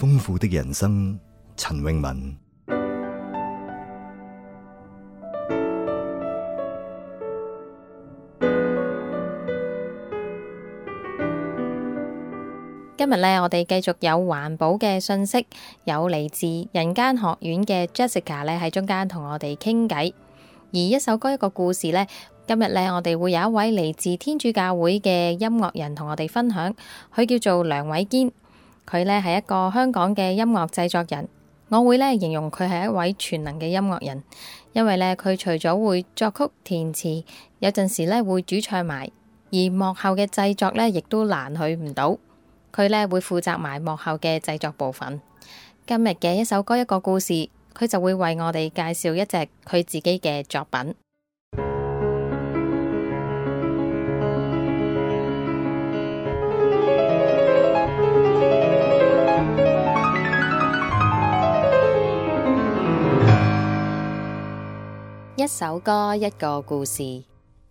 豐富的人生，陳詠文。 今日咧，我哋繼續有環保嘅信息，有嚟自人間學院嘅 Jessica 咧喺中間同我哋傾偈。而一首歌一個故事呢，今日咧我哋會有一位嚟自天主教會嘅音樂人同我哋分享，佢叫做梁偉堅，佢咧係一個香港嘅音樂製作人。我會咧形容佢係一位全能嘅音樂人，因為咧佢除咗會作曲填詞，有陣時咧會主唱埋，而幕後嘅製作咧亦都難佢唔到。佢咧會負責埋幕後嘅製作部分。今日嘅一首歌一個故事，佢就會為我哋介紹一隻佢自己嘅作品。一首歌一個故事。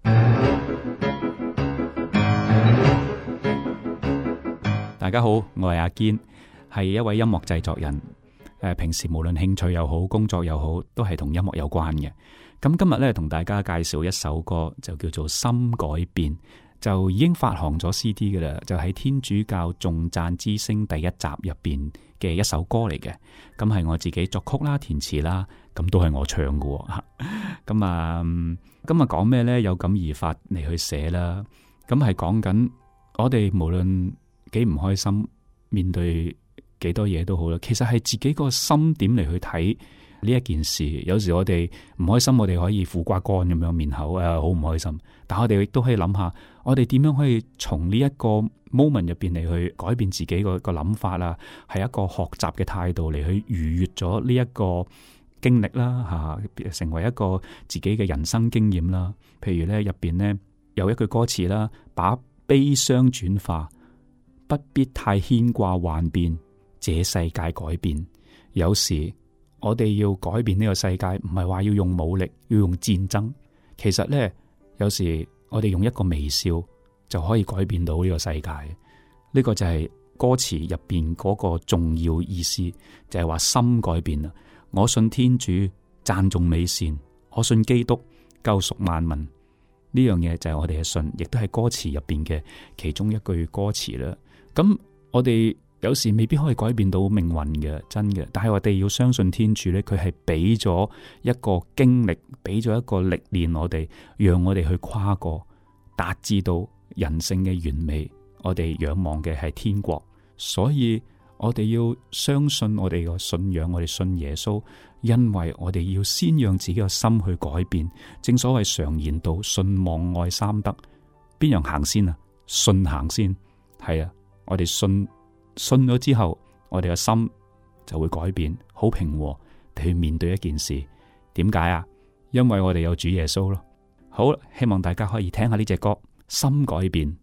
大家好，我係阿堅，係一位音樂製作人。平時無論興趣又好，工作又好，都係同音樂有關嘅。咁今日咧，同大家介紹一首歌，就叫做《心改變》，就已經發行咗 CD 嘅啦。就喺天主教頌讚之聲第一集入邊嘅一首歌嚟嘅。咁係我自己作曲啦、填詞啦，咁都係我唱嘅。咁啊，今日講咩呢？有感而發嚟去寫啦。咁係講緊我哋無論幾唔開心，面對幾多嘢都好啦，其實係自己個心點嚟去睇呢一件事。有時我哋唔開心，我哋可以苦瓜乾咁樣面口好唔開心，但我哋亦都可以諗下，我哋點樣可以從呢一個 moment 入邊嚟去改變自己個諗法啦，係一個學習嘅態度嚟去逾越咗呢一個經歷啦，成為一個自己嘅人生經驗啦。譬如咧入邊咧有一句歌詞啦，把悲傷轉化，不必太牽掛幻變，這世界改變。有時我哋要改變呢個世界，唔係話要用武力，要用戰爭。其實呢，有時我哋用一個微笑就可以改變到呢個世界。呢個就係歌詞入邊嗰個重要意思，就係話心改變啦。我信天主讚頌美善，我信基督救贖萬民。呢樣嘢就係我哋嘅信，亦都係歌詞入邊嘅其中一句歌詞啦。咁我哋有時未必可以改變到命運嘅，真嘅。但係我哋要相信天主咧，佢係俾咗一個經歷，俾咗一個歷練我哋，讓我哋去跨過，達至到人性嘅完美。我哋仰望嘅係天國，所以我哋要相信我哋個信仰，我哋信耶穌，因為我哋要先讓自己個心去改變。正所謂常言道，信望愛三德，邊樣行先啊？信行先，係啊。我哋信咗之後，我哋個心就會改變，好平和地去面對一件事。點解啊？因為我哋有主耶穌咯。好，希望大家可以聽下呢隻歌《心改變》。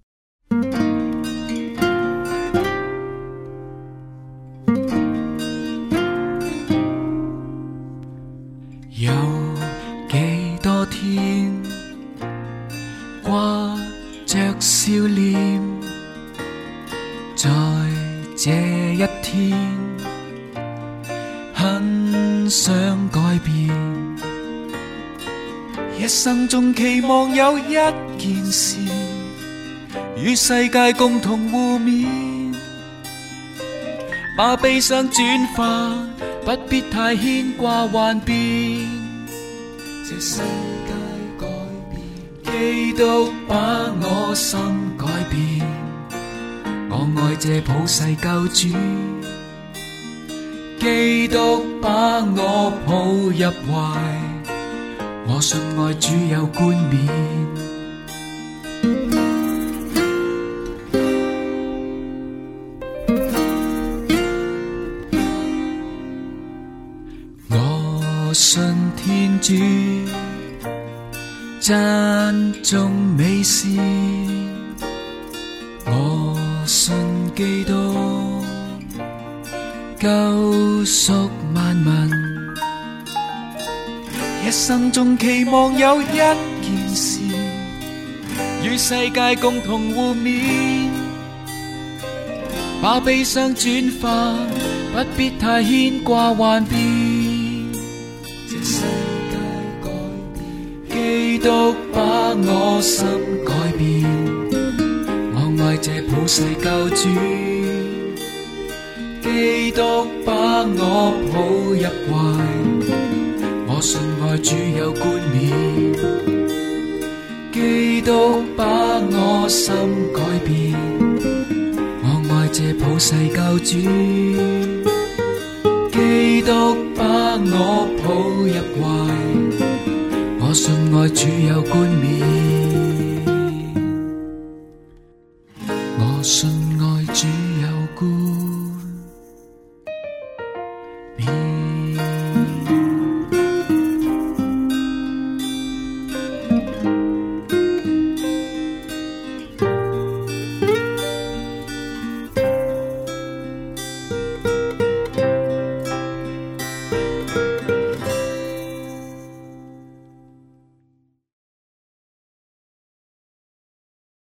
有幾多天掛着笑臉，在這一天很想改變，一生中期望有一件事與世界共同互勉，把悲傷轉化，不必太牽掛幻變，這世界改變，基督把我心改變，我愛這普世救主，基督把我抱入懷，我信愛主有冠冕。我信天主讚頌美善，我信基督救贖萬民，一生中期望有一件事與世界共同互勉， 把悲傷轉化，不必太牽掛幻變。這世界改變，基督把我心改變。我愛這普世救主，基督把我抱入懷。我信愛主有冠冕，基督把我心改變。我愛這普世救主，基督把我抱入懷。我信愛主有冠冕，我信愛主有冠冕。